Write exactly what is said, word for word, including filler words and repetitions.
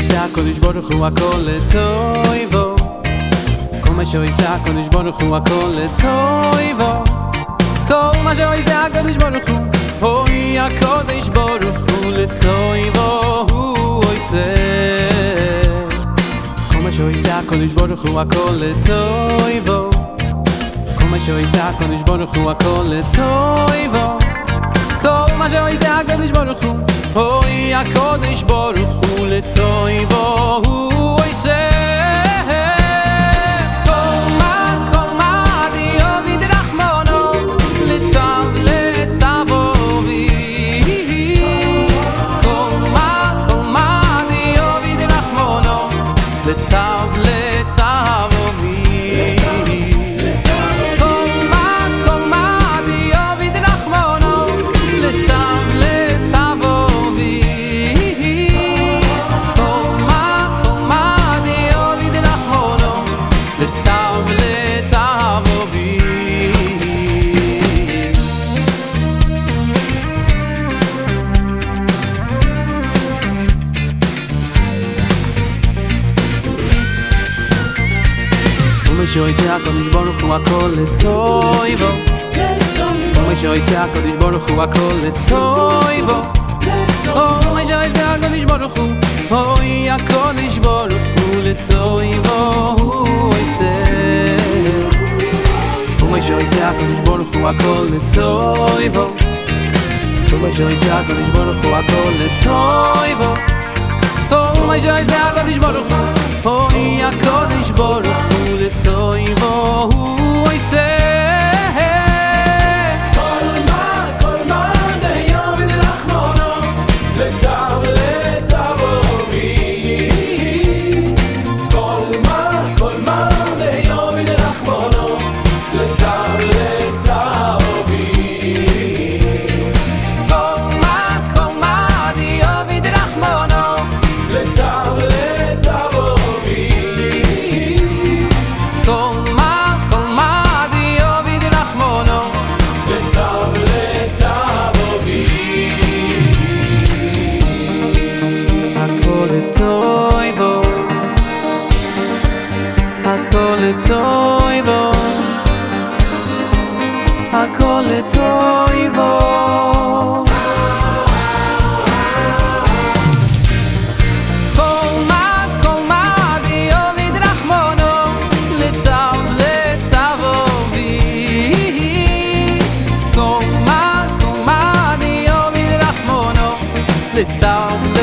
שעושה הקדוש ברוך הוא הכל לטובו, כל מה שעושה הקדוש ברוך הוא הכל לטובו, כל מה שעושה הקדוש ברוך הוא, אוי הקדוש ברוך הוא לטובו הוא עושה, כל מה שעושה הקדוש ברוך הוא הכל לטובו, כל מה שעושה הקדוש ברוך הוא הכל לטובו, כל מה שעושה הקדוש ברוך הוא, אוי הקדוש ברוך הוא לטובו הוא עושה. שעושה הקדוש ברוך הוא הכל לטובו, כל מה שעושה הקדוש ברוך הוא הכל לטובו, כל מה שעושה הקדוש ברוך הוא, אוי הקדוש ברוך הוא לטובו הוא עושה, כל מה שעושה הקדוש ברוך הוא הכל לטובו, כל מה שעושה הקדוש ברוך הוא הכל לטובו, כל מה שעושה הקדוש ברוך הוא, אוי הקדוש ברוך הוא לטובו הוא עושה. הכל לטובו, הכל לטובו, כל מה, כל מה דיוב ידרחמונו לטוב לטובו בי, כל מה, כל מה דיוב ידרחמונו לטוב